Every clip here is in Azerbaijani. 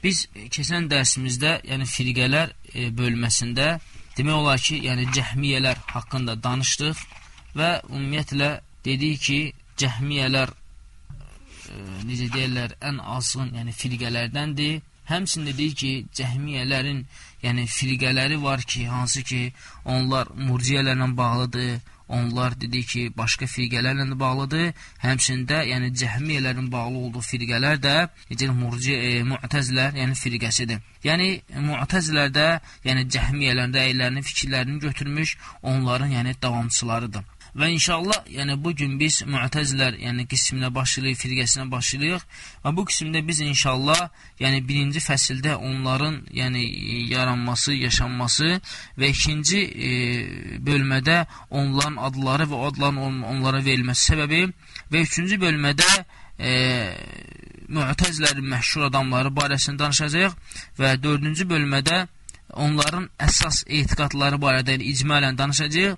biz keçən dərsimizdə, yəni firqələr bölməsində demək olar ki, yəni cəhmiyələr haqqında danışdıq və ümumiyyətlə dedik ki, cəhmiyələr necə deyirlər, ən azğın, yəni firqələrdəndir. Həmçində deyir ki, cəhmiyələrin, yəni firqələri var ki, hansı ki, onlar murciyələrlə bağlıdır, onlar dedik ki, başqa firqələrlə də bağlıdır. Həmçində, yəni cəhmiyələrin bağlı olduğu firqələr də, mu'təzilər, yəni firqəsidir. Yəni, mu'təzilər də, yəni cəhmiyələrin rəylərini, fikirlərini götürmüş, onların, yəni davamçılarıdır. Və inşallah, yəni bugün biz mu'təzilər, yəni qisminə başlayırıq, firqəsinə başlayırıq və bu qismdə biz inşallah, yəni birinci fəsildə onların, yəni yaranması, yaşanması və ikinci bölmədə onların adları və adların onlara verilməsi səbəbi və üçüncü bölmədə mu'təzlərin məşhur adamları barəsində danışacaq və dördüncü bölmədə onların əsas etiqadları barədə icmalən danışacaq.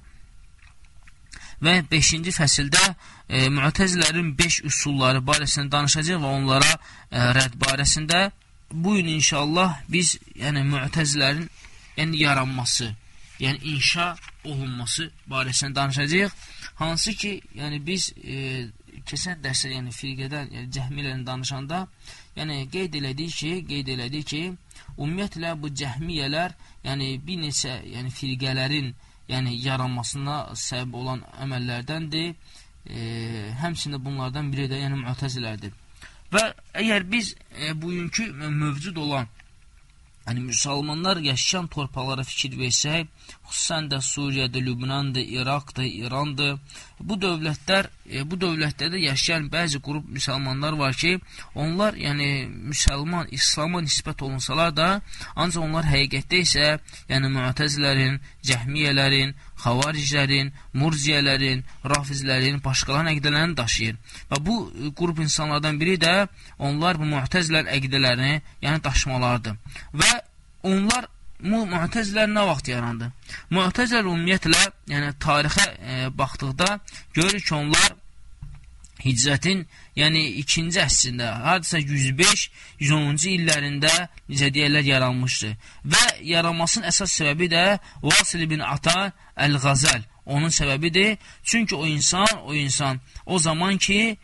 Və 5-ci fəsildə mu'təzlərin 5 üsulları barəsində danışacaq və onlara rədd barəsində. Bu gün inşallah biz yəni mu'təzlərin yəni yaranması, yəni inşa olunması barəsində danışacaq. Hansı ki, yəni biz keçən dərsdə yəni firqədən, yəni cəhmiyələrini danışanda yəni qeyd elədik ki, ümumiyyətlə bu cəhmiyələr yəni bir neçə yəni firqələrin yəni yaranmasına səbəb olan əməllərdəndir. Həmçində bunlardan biri də yəni mu'təzilərdir. Və əgər biz bugünkü mövcud olan yəni müsəlmanlar yaşayan torpaqlara fikir versək, xüsusən də Suriyədə, Lübnandır, İraqdır, İrandır, bu dövlətlərdə yaşayan bəzi qrup müsəlmanlar var ki, onlar yəni müsəlman, İslama nisbət olunsalar da, ancaq onlar həqiqətdə isə yəni mu'təzilərin, cəhmiyələrin, xavariclərin, murciyələrin, rafizlərin, başqalarının əqidələrini daşıyır. Və bu qrup insanlardan biri də onlar bu mu'təzilər əqidələrini yəni daşımalardır. Və onlar mu'təzilər nə vaxt yarandı? Mu'təzilər ümumiyyətlə, yəni tarixə baxdıqda görürük ki, onlar hicrətin yəni 2-ci əsrində, hadisə 105-110-cu illərində necə deyərlər yaranmışdır. Və yaranmasının əsas səbəbi də Vasil ibn Ata Əl-Ğazəl. Onun səbəbidir. Çünki o insan o zaman ki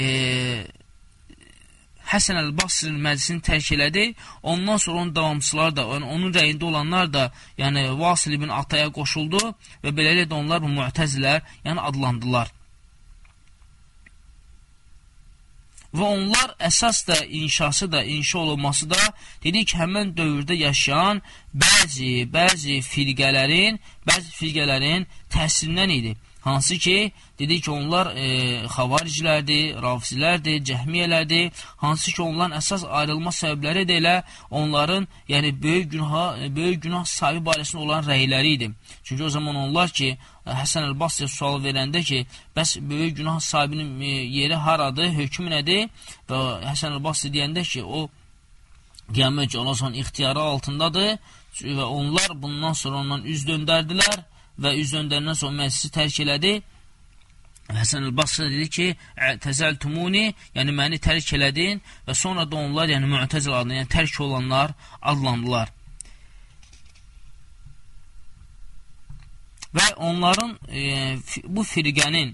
Həsən Əl-Basrinin məclisini tərk elədi. Ondan sonra onun davamçıları da, onun rəyində olanlar da yəni Vasil ibn Ataya qoşuldu və beləliklə də onlar bu mu'təzilər yəni adlandılar. Və onlar əsas da inşası da, inşa olunması da dedik ki, həmən dövrdə yaşayan bəzi firqələrin təsirindən idi. Hansı ki, dedik ki, onlar xavaricilərdir, rafizlərdir, cəhmiyələrdir. Hansı ki, onların əsas ayrılma səbəbləri də elə onların yəni böyük günah sahibi barəsində olan rəyləri idi. Çünki o zaman onlar ki, Həsən Əl-Basriyə sual verəndə ki, bəs böyük günah sahibinin yeri haradır, hökmü nədir? Və Həsən Əl-Basri deyəndə ki, o qiyamət ki, ondan sonra ixtiyarı altındadır və onlar bundan sonra ondan üz döndərdilər və üz döndərdən sonra məclisi tərk elədi. Həsən Əl-Basri dedi ki, təzəltumuni, yəni məni tərk elədin və sonra da onlar, yəni mu'təzil adına, yəni tərk olanlar adlandılar. Və onların bu firqənin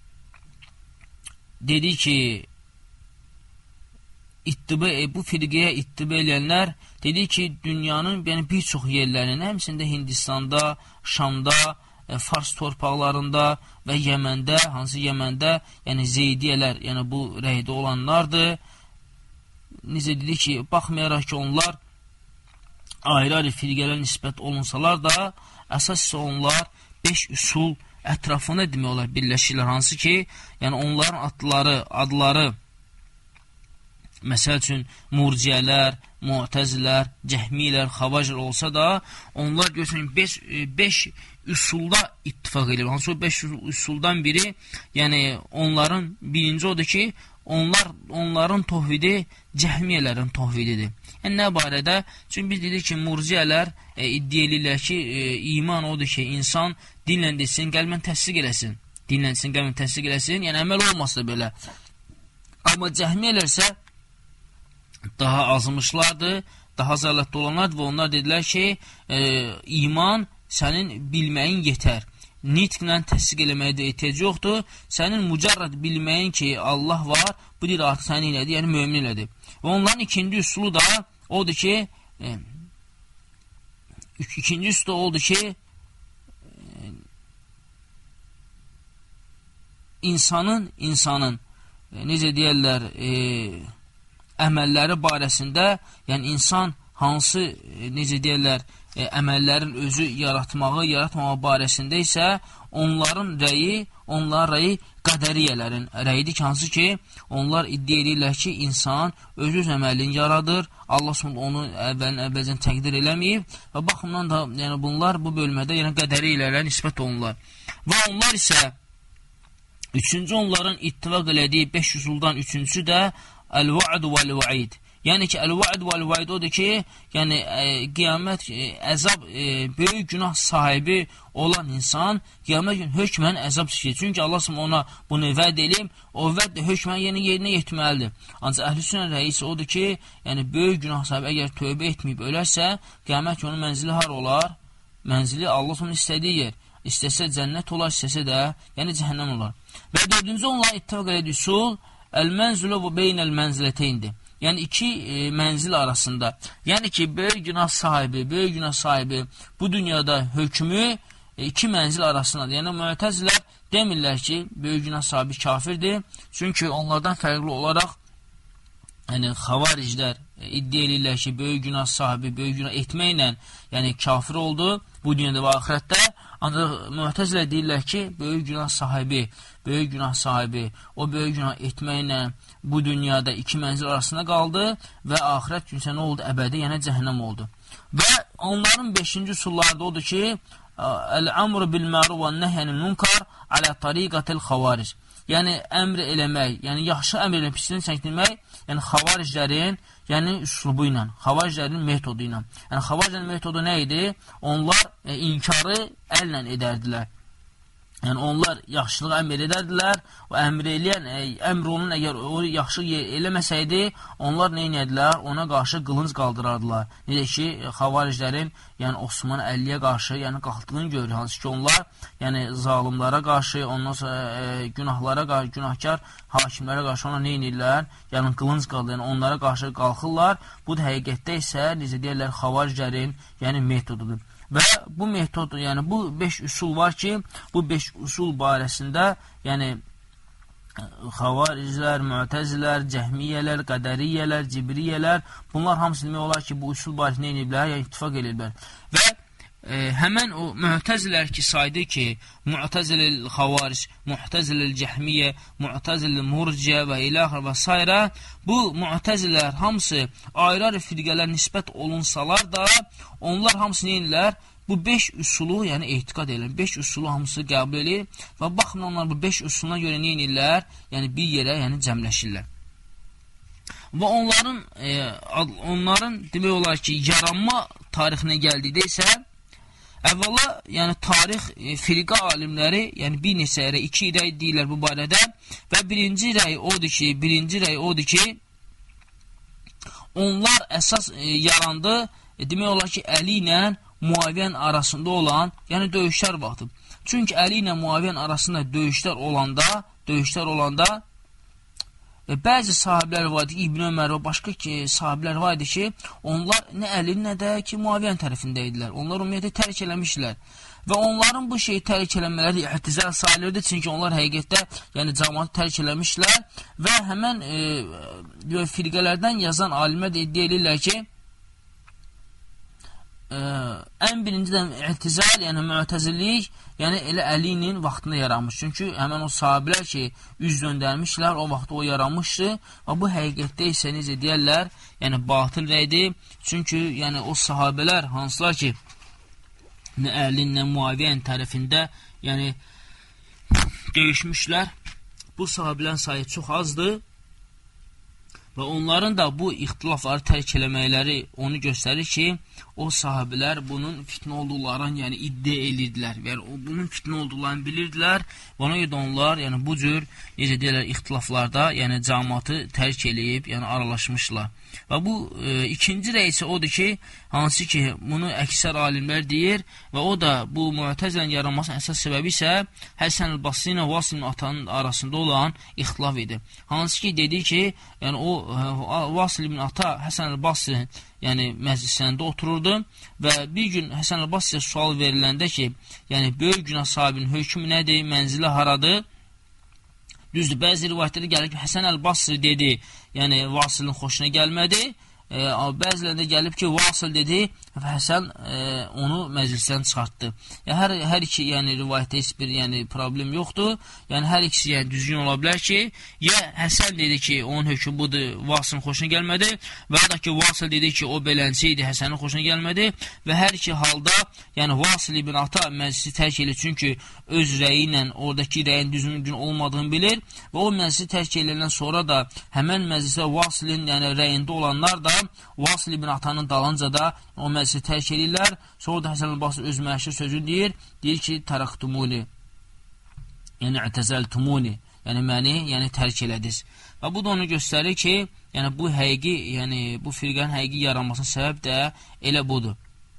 dedi ki, bu firqəyə ittibə eləyənlər dedi ki, dünyanın yəni, bir çox yerlərinin, həmçində Hindistanda, Şamda, Fars torpaqlarında və Yəməndə, hansı Yəməndə, yəni Zeydiyələr, yəni bu rəydə olanlardır. Necə dedi ki, baxmayaraq ki, onlar ayrı-ayrı firqələr nisbət olunsalar da, əsas isə onlar 5 üsul ətrafında demək olar birləşirlər, hansı ki, yəni onların adları, məsəl üçün murciyələr, mu'təzilər, cəhmilər, xavacilər olsa da, onlar görürsən 5 üsulda ittifaq edir. Hansı o 5 üsuldan biri, yəni onların birinci odur ki, onların tohvidi cəhmiyələrin tohvididir. Yəni nə barədə? Çünki biz dedik ki, murciyələr iddia edirlər ki, iman odur ki, insan dinlə desin, qəlbən təsdiq eləsin. Dinlə desin, qəlbən təsdiq eləsin, yəni əməl olmasa da belə. Amma cəhmiyələr isə daha azmışlardır, daha zəllətdə olanlardır və onlar dedilər ki, iman sənin bilməyin yetər. Nitqlə təsdiq eləməyə də ehtiyac yoxdur. Sənin mücərrəd bilməyin ki, Allah var, bu deyir artıq səni elədi, yəni mömin elədi. Və onların ikinci üsulu da odur ki, insanın necə deyərlər, əməlləri barəsində, yəni insan hansı, necə deyərlər, əməllərin özü yaratmağı barəsində isə onların rəyi qədəriyyələrin rəyidir ki, hansı ki, onlar iddia edirlər ki, insan öz əməlini yaradır, Allah onu əvvəlcən təqdir eləməyib və baxımdan da yəni bunlar bu bölmədə yəni qədəriyyələrə nisbət olunurlar. Və onlar isə üçüncü onların ittifaq elədiyi 5 üsuldan üçüncüsü də əl-va'd vəl-va'id. Yəni ki, əl-va'd vəl-va'id odur ki, yəni qiyamət, əzab, böyük günah sahibi olan insan qiyamət gün hökmən əzab çəkir. Çünki Allah ona bunu vəd edib, o vəd də hökmən yerinə yetməlidir. Ancaq əhl-i-sünnə rəisi odur ki, yəni böyük günah sahibi əgər tövbə etməyib ölərsə, qiyamət günün mənzili har olar? Mənzili Allah onun istədiyi yer. İstəsə cənnət olar, istəsə də, yəni cəhənnəm olar. Və dördüncü onların ittifaq elədiyi üsul əl-mənzilə və beynəl-mənzilətəyndir. Yəni iki mənzil arasında. Yəni ki, böyük günah sahibi bu dünyada hökmü iki mənzil arasındadır. Yəni müətəzilər demirlər ki, böyük günah sahibi kafirdir. Çünki onlardan fərqli olaraq yəni xavariclər iddia edirlər ki, böyük günah sahibi böyük günah etməklə yəni kafir oldu bu dünyada və axirətdə. Ancaq müətəzilər deyirlər ki, böyük günah sahibi o böyük günah etməklə bu dünyada iki mənzil arasında qaldı və axirət günsə nə oldu? Əbədi, yəni cəhənnəm oldu. Və onların 5-ci üsulları da odur ki, əl-əmru bil-məruf və nəhyənil münkar alə tariqatil xavaric. Yəni əmr eləmək, yəni yaxşı əmr eləmək, pisliyin çəkdirmək, yəni xavariclərin yəni üslubu ilə, xavariclərin metodu ilə. Yəni xavariclərin metodu nə idi? Onlar inkarı əllə edərdilər. Yəni onlar yaxşılığı əmr edərdilər və əmr olunun əgər o yaxşı eləməsəydi, onlar nə edədilər? Ona qarşı qılınc qaldırardılar. Necə ki, xavariclərin yəni Osman Əliyə qarşı yəni qalxdığını görür. Hansı ki, onlar yəni zalimlara qarşı, ondan sonra günahkar hakimlərə qarşı ona nə edirlər? Yəni qılınc qaldırır, yəni onlara qarşı qalxırlar. Bu da həqiqətdə isə necə deyirlər, xavariclərin yəni metodudur. Və bu metod, yəni bu 5 üsul var ki, bu 5 üsul barəsində, yəni xavariclər, müətəzilər, cəhmiyyələr, qədəriyyələr, cibriyyələr, bunlar hamısı demək olar ki, bu üsul barəsində ediblər, yəni ittifaq ediblər. Və həmən o müətəzilər ki, saydı ki, müətəzilil xavaric, müətəzilil cəhmiyyə, müətəzilil murciyə və ilaxır və s. Bu müətəzilər hamısı ayrı firqələr nisbət olunsalar da, onlar hamısı neyinlər? Bu 5 üsulu, yəni etiqad edirlər. 5 üsulu hamısı qəbul edir və baxın onlar bu 5 üsuluna görə neyinirlər? Yəni bir yerə yəni cəmləşirlər. Və onların demək olar ki, yaranma tarixinə gəldikdə isə əvvəla, yəni tarix firqə alimləri, yəni bir neçə rəy, 2 rəy deyirlər bu barədə və birinci rəy odur ki, onlar əsas yarandı, demək olar ki, Əli ilə Muaviyyən arasında olan, yəni döyüşlər vaxtı. Çünki Əli ilə Muaviyyən arasında döyüşlər olanda bəzi sahiblər var idi, İbn Ömər və başqa sahiblər var idi ki, onlar nə Əli, nə də ki, Muaviyyən tərəfində idilər. Onlar ümumiyyətlə tərk eləmişlər. Və onların bu şeyi tərk eləmələri ihtizal sayılırdı, çünki onlar həqiqətdə yəni cəmaatı tərk eləmişlər və həmən firqələrdən yazan alimlər də iddia edirlər ki, ən birincidən ihtizal, yəni müətəzillik, yəni elə Əlinin vaxtında yaranmış. Çünki həmən o sahabilər ki, üz döndərmişlər, o vaxtda o yaranmışdı və bu həqiqətdə isə necə deyərlər, yəni batıl rəydir. Çünki yəni o sahabələr hansılar ki, nə Əlin, nə Muaviyyən tərəfində yəni döyüşmüşlər, bu sahabələrin sayı çox azdır Və onların da bu ixtilafları tərk eləməkləri onu göstərir ki, o sahabilər bunun fitnə olduqlarını yəni iddia edirdilər və bunun fitnə olduqlarını bilirdilər və ona görə onlar yəni bu cür necə deyirlər ixtilaflarda yəni cəmaatı tərk eləyib, yəni aralaşmışlar. Və bu ikinci rəisi odur ki, hansı ki bunu əksər alimlər deyir və o da bu Mu'təzilənin yaranmasının əsas səbəbi isə Həsən el-Basri ilə Vasil ibn Atanın arasında olan ixtilaf idi. Hansı ki dedi ki, yəni o Vasil ibn Ata Həsən el-Basri yəni məclislərində otururdu və bir gün Həsən el-Basriyə sual veriləndə ki, yəni böyük günah sahibinin hökmü nədir, mənzili haradır? Düzdür, bəzi rivayətlərdə gəlir ki, Həsən el-Basri dedi, yəni Vasilin xoşuna gəlmədi. Bəzilərində gəlib ki, Vasil dedi və Həsən onu məclisdən çıxartdı. Hər iki yəni, rivayətdə heç bir yəni, problem yoxdur. Yəni, hər ikisi yəni, düzgün ola bilər ki, ya Həsən dedi ki, onun hökmü budur, Vasilin xoşuna gəlmədi və ya da ki, Vasil dedi ki, o beləncə idi, Həsənin xoşuna gəlmədi və hər iki halda yəni, Vasil ibn Ata məclisi tərk edir, çünki öz rəyi ilə oradakı rəyin düzgün olmadığını bilir və o məclisi tərk ediləndən sonra da həmən məclisə Vasilin yəni, rəyində olanlar da Vasil ibn Atanın dalınca da o məclisi tərk edirlər. Sonra da Həsən el-Basri öz məşhur sözünü deyir ki, təraktumuni, yəni ətəzəltumuni, yəni məni yəni, tərk elədiniz. Və bu da onu göstərir ki, yəni bu həqiqi, yəni bu firqənin həqiqi yaranmasının səbəb də elə budur.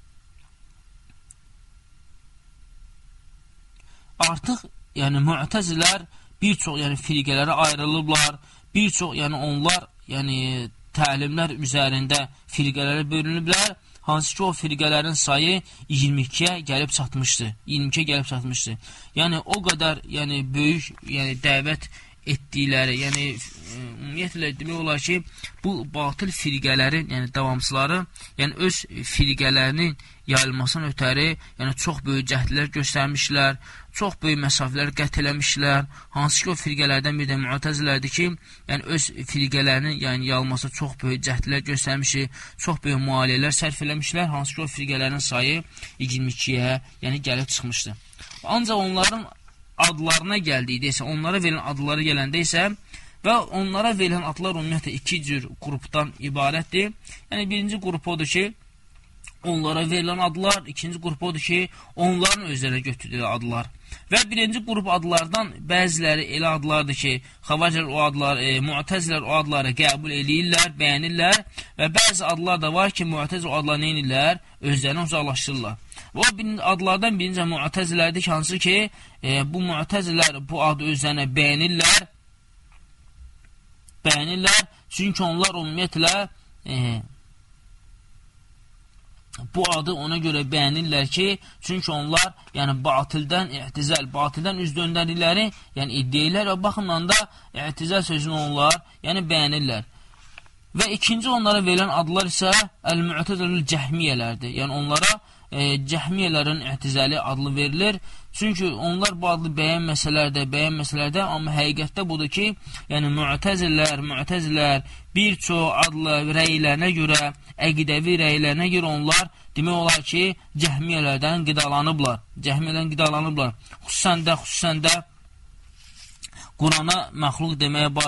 Artıq yəni Mu'təzilər bir çox yəni firqələrə ayrılıblar, bir çox yəni onlar yəni təlimlər üzərində firqələrə bölünüblər, hansı ki o firqələrin sayı 22-yə gəlib çatmışdı. 22-yə gəlib çatmışdı. Yəni o qədər yəni böyük yəni dəvət etdikləri, yəni ümumiyyətlə demək olar ki, bu batıl firqələrin, yəni davamçıları, yəni öz firqələrinin yayılmasının ötəri, yəni çox böyük cəhdlər göstərmişlər, çox böyük məsafələr qət eləmişlər. Hansı ki o firqələrdən bir də Mu'təzilədir ki, yəni öz firqələrinin yəni yayılması çox böyük cəhdlər göstərmişik, çox böyük maliyyələr sərf eləmişlər. Hansı ki o firqələrin sayı 22-yə yəni gəlib çıxmışdı. Ancaq onların adlarına gəldikdə isə, onlara verilən adları gələndə isə və onlara verilən adlar ümumiyyətlə iki cür qrupdan ibarətdir. Yəni birinci qrup odur ki, onlara verilən adlar, ikinci qrup odur ki, onların özlərə götürdüyü adlar. Və birinci qrup adlardan bəziləri elə adlardır ki, Xavariclər o adlar, Mu'təzilər o adları qəbul edirlər, bəyənirlər və bəzi adlar da var ki, Mu'təzilər o adları neynirlər? Özlərini uzaqlaşdırırlar. Və o adlardan birinci Mu'təzilərdir ki, hansı ki, bu Mu'təzilər bu adı özlərinə bəyənirlər, çünki onlar ümumiyyətlə bu adı ona görə bəyənirlər ki, çünki onlar yəni batildən i'tizal, batildən üz döndərdikləri yəni iddialar və baxımdan da i'tizal sözünü onlar yəni bəyənirlər. Və ikinci onlara verilən adlar isə Əl-Mu'təzilül Cəhmiyyələrdir. Yəni onlara Cəhmiyyələrin i'tizali adlı verilir. Çünki onlar bu adlı bəyənməsələr də, amma həqiqətdə budur ki, yəni Mu'təzilər bir çox adlı rəylərinə görə, əqidəvi rəylərinə görə onlar demək olar ki, Cəhmiyyələrdən qidalanıblar. Xüsusən də Qurana məxluq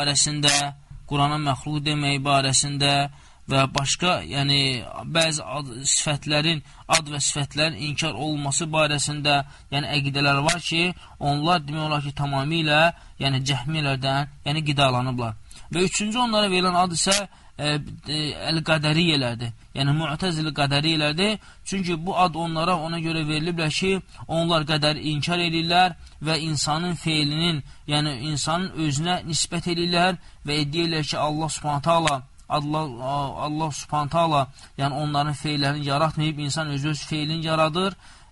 demək barəsində, və başqa, yəni bəzi ad və sifətlərin inkar olması barəsində, yəni əqidələr var ki, onlar demək olar ki, tamamilə yəni cəhmiyyələrdən yəni qidalanıblar. Və üçüncü onlara verilən ad isə Əl-Qədəriyyələrdir. Yəni Mu'təzili qədəriyyələrdir. Çünki bu ad onlara ona görə veriliblər ki, onlar qədəri inkar edirlər və insanın feilinin, yəni insanın özünə nisbət edirlər və deyirlər ki, Allah Subhanahu taala yəni onların feillərini yaratmayıb, insan öz feilini yaradır.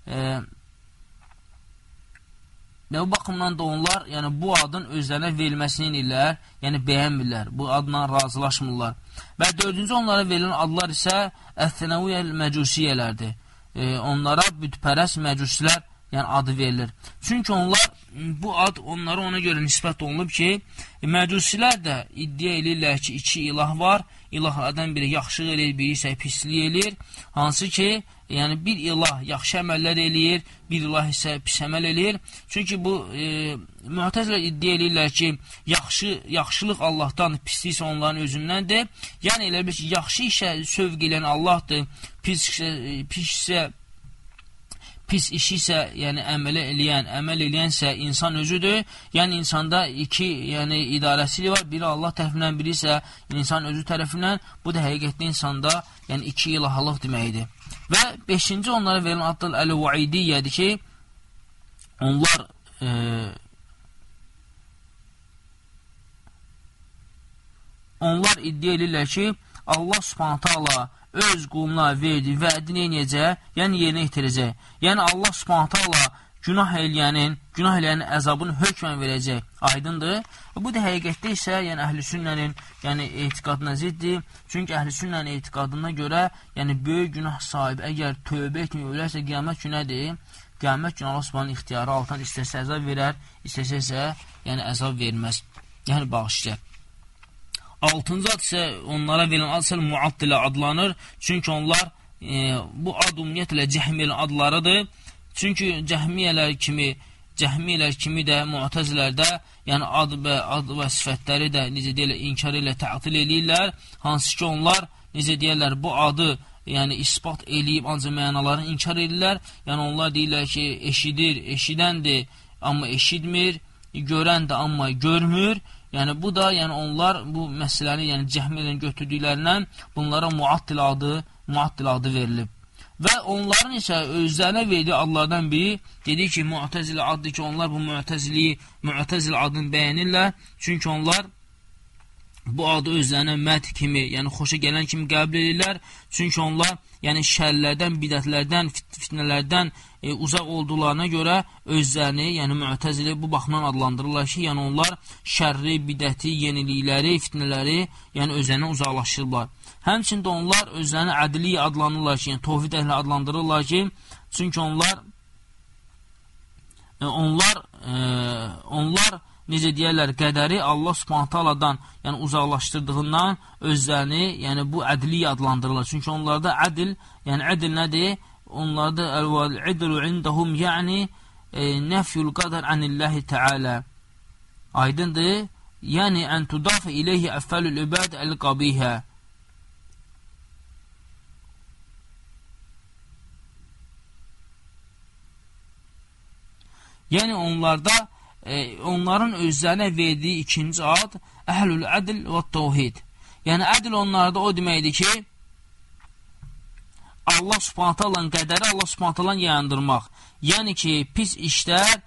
Və bu baxımdan da onlar yəni bu adın özlərinə verilməsini edirlər, yəni bəyənmirlər, bu adla razılaşmırlar. Və dördüncü onlara verilən adlar isə Əth-Tənəviyyəl Məcusiyələrdir. Onlara bütpərəst məcusilər yəni adı verilir. Çünki onlar, bu ad onlara ona görə nisbət olunub ki, məcusilər də iddia edirlər ki, iki ilah var. ilahlardan biri yaxşılıq eləyir, biri isə pislik eləyir. Hansı ki, yəni bir ilah yaxşı əməllər eləyir, bir ilah isə pis əməl eləyir. Çünki bu Mu'təzilər iddia eləyirlər ki, yaxşılıq Allahdan, pislik isə onların özündəndir. Yəni elə bir ki, yaxşı işə sövq eləyən Allahdır, pis işi isə, yəni əməl eləyən isə insan özüdür. Yəni insanda iki idarəçilik var. Biri Allah tərəfindən, biri isə insan özü tərəfindən. Bu da həqiqətdə insanda yəni iki ilahlıq deməkdir. Və 5-ci onlara verilən addır Əl-Vaidiyyədir ki, onlar iddia edirlər ki, Allah Subhanahu taala öz quluna verdiyi vədini eləyəcək, yəni yerinə yetirəcək. Yəni Allah Subhanahu taala günah eləyənin əzabını hökmən verəcək. Aydındır? Bu da həqiqətdə isə yəni əhlüsünnənin etiqadına ziddir. Çünki əhlüsünnənin etiqadına görə yəni böyük günah sahibi əgər tövbə etməyib ölərsə qiyamət günədir. Qiyamət günü Allah Subhanahu ixtiyarı altından istəsə əzab verər, istəsə isə yəni əzab verməz. Yəni bağışlayar. 6-cı ad isə onlara verilən ad isə Muattilə adlanır. Çünki onlar bu ad ümumiyyətlə Cəhmiyyənin adlarıdır. Çünki Cəhmiyyələr kimi də Mu'təzilərdə yəni ad və sifətləri də necə deyirlər, inkar ilə tətil eləyirlər. Hansı ki onlar necə deyirlər, bu adı yəni isbat eləyib ancaq mənalarını inkar edirlər. Yəni onlar deyirlər ki, eşidəndir, amma eşitmir, görəndir, amma görmür. Yəni bu da onlar bu məsələni Cəhmiyyədən götürdüklərindən bunlara Muattil adı verilib. Və onların isə özlərinə verdiyi adlardan biri dedi ki, Mu'təzilə addır ki, onlar bu Mu'təzilə adını bəyənirlər. Çünki onlar bu adı özlərinə məd kimi, yəni xoşa gələn kimi qəbul edirlər. Çünki onlar şərlərdən, bidətlərdən, fitnələrdən uzaq olduqlarına görə özlərini, Mu'təzili bu baxımdan adlandırırlar ki, onlar şərri, bidəti, yenilikləri, fitnələri özlərindən uzaqlaşırlar. Həmçində onlar özlərini ədliyə adlanırlar ki, tovhid əhli adlandırırlar ki, çünki onlar necə deyərlər, qədəri Allah Subhanahu taaladan uzaqlaşdırdığından özlərini bu ədliyə adlandırırlar. Çünki onlarda ədl nədir? Onlarda əl-idlu indahum nəfyul qadər anillahi təala. Aydındır? Yəni ən tudafə ileyhi əffəlül übəd əl-qabihə. Yəni onların özlərinə verdiyi ikinci ad əhlül ədl və təvhid. Yəni ədl onlarda o deməkdir ki, Allah Subhanahu taalanın qədəri Allah Subhanahu taalanı yayandırmaq. Yəni ki, pis işlər,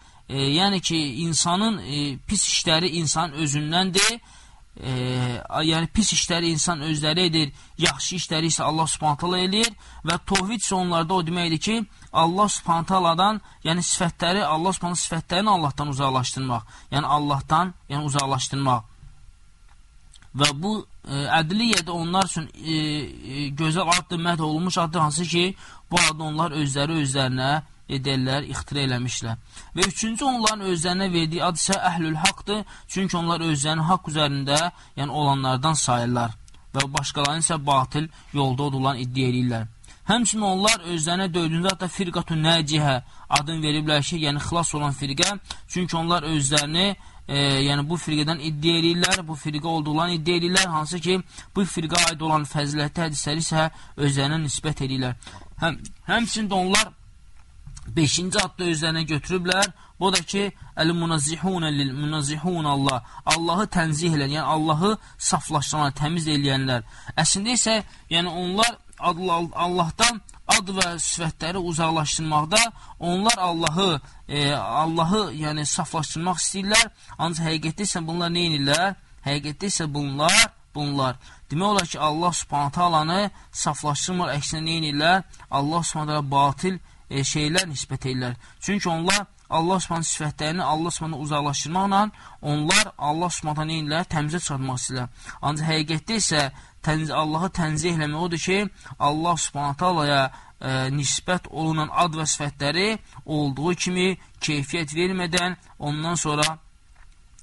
pis işləri insan özündəndir. Pis işləri insan özləri edir, yaxşı işləri isə Allah Subhanahu taala eləyir və təvhid isə onlarda o deməkdir ki, Allah Subhanahu taaladan, sifətləri, Allah Subhanahu sifətlərini Allahdan uzaqlaşdırmaq. Allahdan uzaqlaşdırmaq. Və bu ədliyyədə onlar üçün gözəl addır, məhd olunmuş addır, hansı ki, bu adı onlar özlərinə edərlər, ixtira eləmişlər. Və üçüncü onların özlərinə verdiyi ad isə əhlül haqdır. Çünki onlar özlərinin haqq üzərində olanlardan sayırlar və başqalarının isə batil yolda odulan iddia edirlər. Həmçinin onlar özlərinə dördüncü adda firqatun nəcihə adını veriblər ki, xilas olan firqə. Çünki onlar özlərini bu firqədən iddia edirlər, bu firqə olduqlarını iddia edirlər, hansı ki, bu firqə aid olan fəzilətli hədisləri isə özlərinə nisbət edirlər. Həmçində onlar 5-ci adda özlərinə götürüblər. Bu da ki, əl-munazzihun Allah. Allahı tənzih eləyən, Allahı saflaşdıran, təmiz eləyənlər. Əslində isə, onlar Allahdan ad və sifətləri uzaqlaşdırmaqda, onlar Allahı saflaşdırmaq istəyirlər. Ancaq həqiqətdə isə bunlar nə edirlər? Həqiqətdə isə bunlar. Demək olar ki, Allah Subhanahu taalanı saflaşdırmır, əksinə nə edirlər? Allah Subhanahu taala batil şeylər nisbət edirlər. Çünki onlar Allah Subhanahu sifətlərini Allah Subhanahu uzaqlaşdırmaqla onlar Allah Subhanahu nə edirlər? Təmizə çıxartmaq istəyirlər. Ancaq həqiqətdə isə Allahı tənzih eləmək odur ki, Allah Subhanahu taalaya nisbət olunan ad və sifətləri olduğu kimi keyfiyyət vermədən, ondan sonra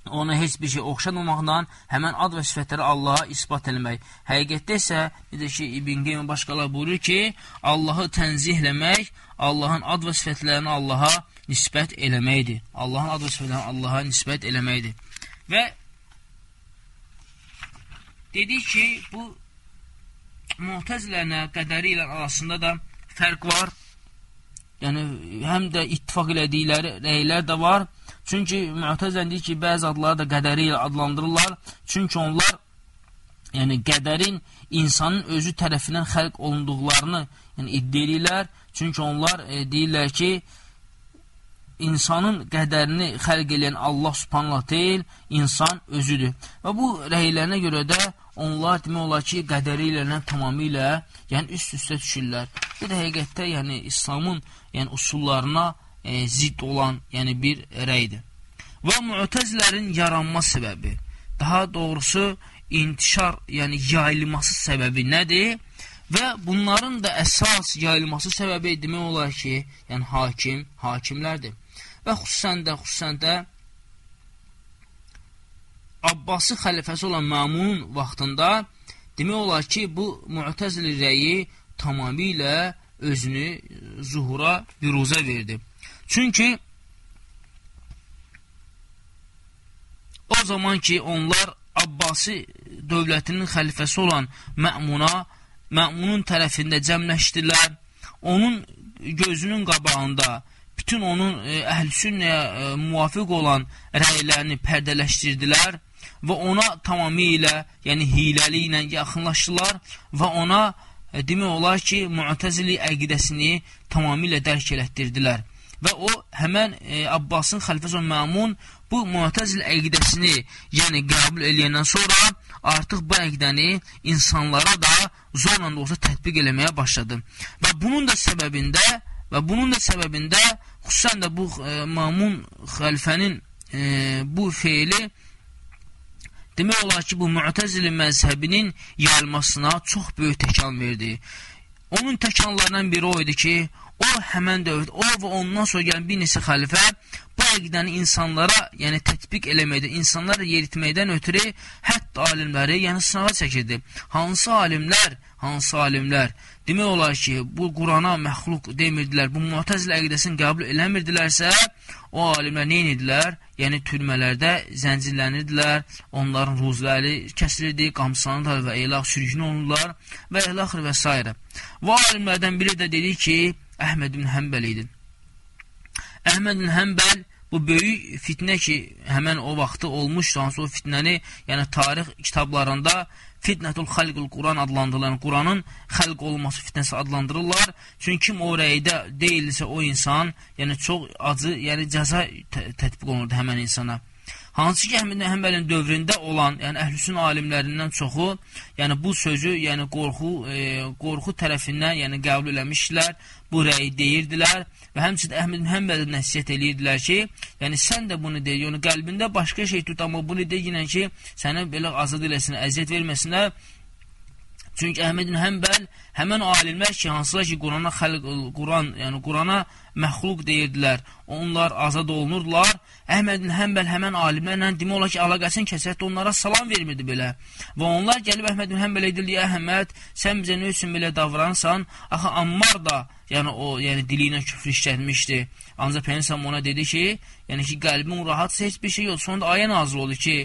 ona heç bir şey oxşatmamaqdan həmən ad və sifətləri Allaha isbat eləmək. Həqiqətdə isə, necə ki, İbn Qeym başqalar buyurur ki, Allahı tənzihləmək, Allahın ad və sifətlərini Allaha nisbət eləməkdir. Allahın ad və sifətlərini Allaha nisbət eləməkdir. Və dedik ki, bu Mu'təzilələ, qədəri ilə arasında da fərq var. Yəni, həm də ittifaq elədikləri rəylər də var. Çünki Mu'təzilən deyir ki, bəzi adları da qədəri ilə adlandırırlar. Çünki onlar, yəni qədərin insanın özü tərəfindən xəlq olunduqlarını iddia edirlər. Çünki onlar deyirlər ki, insanın qədərini xəlq eləyən Allah subhanallah deyil, insan özüdür. Və bu rəylərinə görə də onlar demək olar ki, qədəri ilə tamamilə üst-üstə düşürlər. Bu da həqiqətdə İslamın usullarına zidd olan bir rəydir. Və Mu'təzilərin yaranma səbəbi, daha doğrusu intişar, yayılması səbəbi nədir? Və bunların da əsas yayılması səbəbi demək olar ki, hakimlərdir. Və xüsusən də Abbasi xəlifəsi olan Məmunun vaxtında demək olar ki, bu Mu'təzili rəyi tamamilə özünü zuhura, büruzə verdi. Çünki o zaman ki, onlar Abbasi dövlətinin xəlifəsi olan Məmunun tərəfində cəmləşdilər, onun gözünün qabağında bütün onun əhl-sünnəyə müvafiq olan rəylərini pərdələşdirdilər və ona tamamilə, hiləli ilə yaxınlaşdılar və ona demək olar ki, Mu'təzili əqidəsini tamamilə dərk elətdirdilər. Və o, həmən Abbasın xəlifəsi olan Məmun bu Mu'təzili əqidəsini qəbul eləyəndən sonra artıq bu əqidəni insanlara da zorla da olsa tətbiq eləməyə başladı. Və bunun da səbəbində xüsusən də bu Məmun xəlifənin bu feili demək olar ki, bu Mu'təzili məzhəbinin yayılmasına çox böyük təkan verdi. Onun təkanlarından biri o idi ki, o həmən dövrdə, o və ondan sonra gələn bir neçə xəlifə bu əqidəni insanlara tətbiq eləməkdə, insanlara yeritməkdən ötürü hətta alimləri sınağa çəkirdi. Hansı alimlər demək olar ki, bu Qurana məxluq demirdilər, bu Mu'təzili əqidəsini qəbul eləmirdilərsə, o alimlər nə edirlər? Türmələrdə zəncirlənirdilər, onların ruzləri kəsilirdi, qamçılanırlar və elah sürgün olurlar və eləxir və s. Və alimlərdən biri də dedi ki, Əhməd ibn Həmbəl idi. Əhməd ibn Həmbəl bu böyük fitnə ki, həmən o vaxtı olmuşdu, hansı o fitnəni, tarix kitablarında Fitnətul Xalqul Quran adlandırılan, Quranın xəlq olması fitnəsi adlandırırlar. Çünki kim o rəydə deyilsə o insan, çox acı, cəza tətbiq olunurdu həmən insana. Hansı ki, Əhməd ibn Həmbəlin dövründə olan, əhl-sünnə alimlərindən çoxu, bu sözü, qorxu tərəfindən, qəbul eləmişdilər, bu rəyi deyirdilər və həmçində Əhməd ibn Həmbələ nəsihət eləyirdilər ki, sən də bunu deyir, qəlbində başqa şey tut, amma bunu deyinən ki, sənə belə azad eləsinə, əziyyət verməsinə. Çünki Əhməd ibn Həmbəl həmən alimlər ki, hansılar ki, Qurana məxluq deyirdilər, onlar azad olunurdular. Əhməd ibn Həmbəl həmən alimlərlə demək olar ki, əlaqəsini kəsətdə onlara salam vermirdi belə. Və onlar gəlib Əhməd ibn Həmbələ edirdi, Əhməd, sən bizə nə üçün belə davransan? Axı, Ammar da, dili ilə küfr işlətmişdi. Ancaq Peyğəmbər ona dedi ki, qəlbin rahatsa heç bir şey yox. Sonra da ayə nazil oldu ki,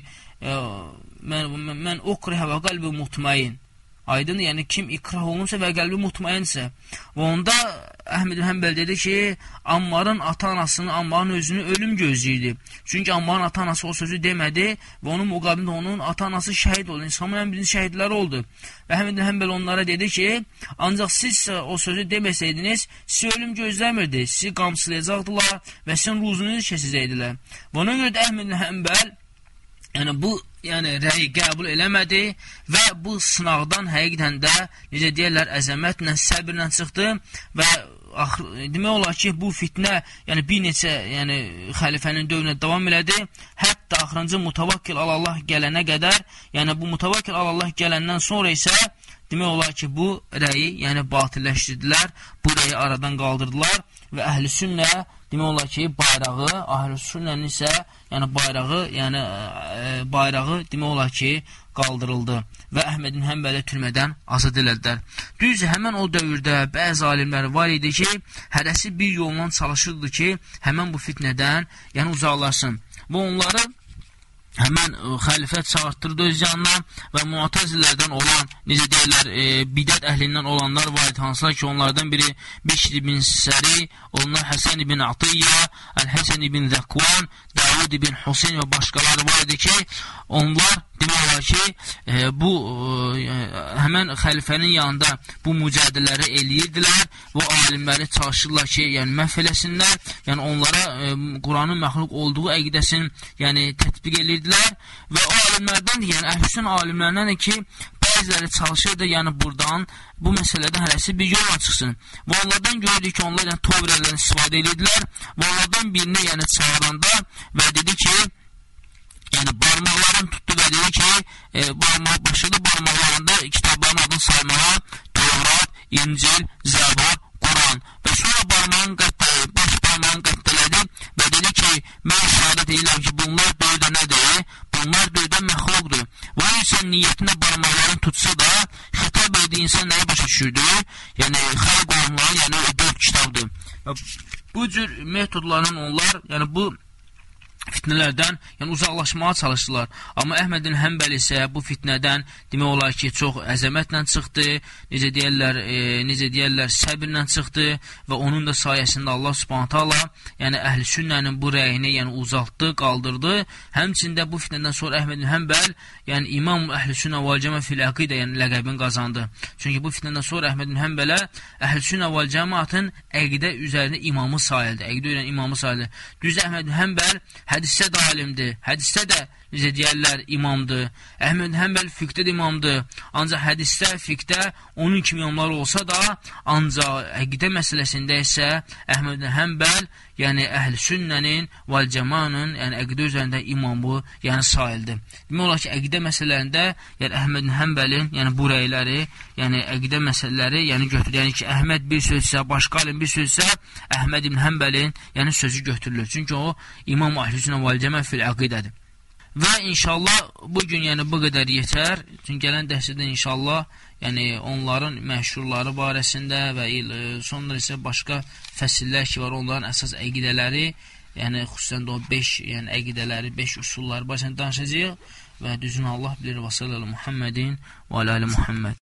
mən ukrihə və qəlbi mutmain. Aydın, kim ikrah olunursa və qəlbi mutmainsə. Və onda Əhməd ibn Həmbəl dedi ki, Ammarın ata-anasını, Ammarın özünü ölüm gözləyirdi. Çünki Ammarın ata-anası o sözü demədi və onun müqabilində onun ata-anası şəhid oldu. İnsanın ən birinci şəhidləri oldu. Və Əhməd ibn Həmbəl onlara dedi ki, ancaq siz o sözü deməsəydiniz, siz ölüm gözləmirdi, sizi qamçılayacaqdılar və sizin ruzunuzu kəsəcəkdilər. Və ona görə də Əhməd ibn Həmbəl bu rəyi qəbul eləmədi və bu sınaqdan həqiqdən də, necə deyərlər, əzəmətlə, səbirlə çıxdı və demək olar ki, bu fitnə bir neçə xəlifənin dövrünə davam elədi. Hətta axırıncı Mutavakkil Allah gələnə qədər, bu Mutavakkil Allah gələndən sonra isə demək olar ki, bu rəyi, yəni batilləşdirdilər, bu rəyi aradan qaldırdılar və əhl-i sünnə demək olar ki, bayrağı, əhl-i sünnənin isə yəni bayrağı demək olar ki, qaldırıldı və Əhməd ibn Həmbəli türmədən azad elədilər. Düz həmən o dövrdə bəzi alimlər var idi ki, hərəsi bir yolla çalışırdı ki, həmən bu fitnədən yəni uzaqlaşsın. Bu onları həmən xəlifət çağırtdırdı öz yanına və Mu'təzilərdən olan, necə deyirlər, bidət əhlindən olanlar var idi, hansılar ki, onlardan biri Bişr ibn Səri, onlar Həsən ibn Atiyyə, Əl-Həsən ibn Zəkvan, Davud ibn Huseyn və başqaları var idi ki, onlar demək olar ki, bu həmən xəlifənin yanında bu mücadilələri eləyirdilər və alimləri çalışırlar ki, yəni məhv eləsinlər, yəni onlara Quranın məxluq olduğu əqidəsini yəni tətbiq edirdilər və o alimlərdən, yəni əhl-i alimlərdən ki, bəziləri çalışırdı, yəni buradan bu məsələdən hərəsi bir yolla çıxsın və onlardan gördük ki, onlar yəni tovrədən istifadə edirdilər və onlardan birini yəni çağıranda və dedi ki, yəni barmaqlarını tutdu və dedi ki, başladı barmaqlarında kitabların adını saymağa, Tevrat, İncil, Zəbur, Quran və sonra barmağını qəttələdi, baş barmağını qəttələdi və dedi ki, mən şəhadət edirəm ki, bunlar döydə nədir? Bunlar döydə məxluqdur. Və o insan niyyətində barmaqlarını tutsa da, xitab edici insan nəyə başa düşürdü? Yəni, xalq olmalı, yəni o 4 kitabdır. Və bu cür metodlarla onlar, yəni bu fitnələrdən yəni uzaqlaşmağa çalışdılar. Amma Əhməd ibn Həmbəl isə bu fitnədən demək olar ki, çox əzəmətlə çıxdı, necə deyərlər, səbirlə çıxdı və onun da sayəsində Allah Subhanahu taala yəni əhl-i sünnənin bu rəyini yəni uzaltdı, qaldırdı. Həmçində bu fitnədən sonra Əhməd ibn Həmbəl yəni İmam əhl-i sünnə vəl cəmaə fil əqidə yəni ləqəbini qazandı. Çünki bu fitnədən sonra Əhməd ibn Həmbələ əhl-i sünnə vəl cəmaətin əqidə üzərində imamı sayıldı. Əqidə üzərində imamı sayıldı. Düz Əhməd ibn Həmbəl hədisdə də alimdir, hədisdə də necə deyərlər, imamdır. Əhməd ibn Həmbəl fiqdə də imamdır. Ancaq hədisdə, fiqdə onun kimi imamlar olsa da, ancaq əqidə məsələsində isə Əhməd ibn Həmbəl, yəni əhl-i sünnənin, vəl-cəmanın, yəni əqidə üzərində imamı, yəni sayıldı. Demək olar ki, əqidə məsələlərində, yəni Əhməd ibn Həmbəlin, yəni bu rəyləri, yəni əqidə məsələləri, yəni götürür. Yəni ki, Əhməd bir sözsə, başqa alim bir sözsə, Əhməd ibn Həmbəlin, yəni sözü götürülür. Çünki o, İmam əhl-i sünnə vəl-cəmə fil əqidədir. Və inşallah bugün yəni bu qədər yetər. Çünki gələn dərsdə inşallah yəni onların məşhurları barəsində və sonra isə başqa fəsillər ki var, onların əsas əqidələri, yəni xüsusən də o 5 yəni əqidələri, 5 usulları barəsində danışacağıq və düzünü Allah bilir. Və sallallahu Muhammedin və alə Muhammed.